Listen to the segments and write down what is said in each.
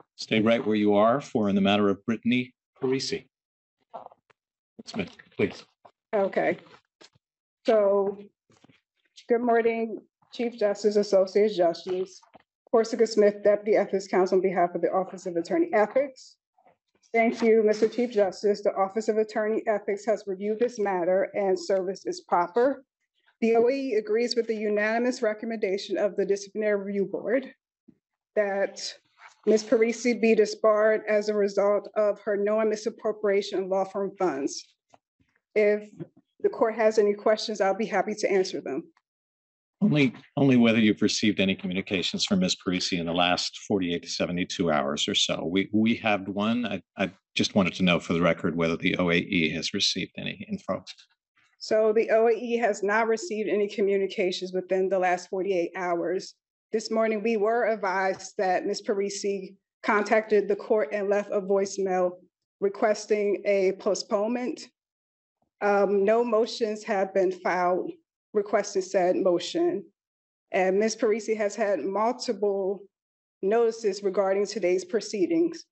Stay right where you are for in the matter of Brittany Parisi. Smith, please. Okay. So, good morning, Chief Justice, Associate Justice, Corsica Smith, Deputy Ethics Counsel on behalf of the Office of Attorney Ethics. Thank you, Mr. Chief Justice. The Office of Attorney Ethics has reviewed this matter and service is proper. The OAE agrees with the unanimous recommendation of the Disciplinary Review Board that Ms. Parisi be disbarred as a result of her knowing misappropriation of law firm funds. If the court has any questions, I'll be happy to answer them. Only whether you've received any communications from Ms. Parisi in the last 48 to 72 hours or so. We have one. I just wanted to know for the record whether the OAE has received any info. So the OAE has not received any communications within the last 48 hours. This morning, we were advised that Ms. Parisi contacted the court and left a voicemail requesting a postponement. No motions have been filed requesting said motion. And Ms. Parisi has had multiple notices regarding today's proceedings.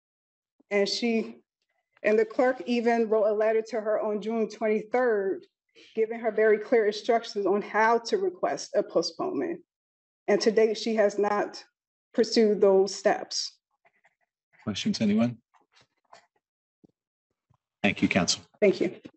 And the clerk even wrote a letter to her on June 23rd, giving her very clear instructions on how to request a postponement. And to date, she has not pursued those steps. Questions, anyone? Thank you, counsel. Thank you.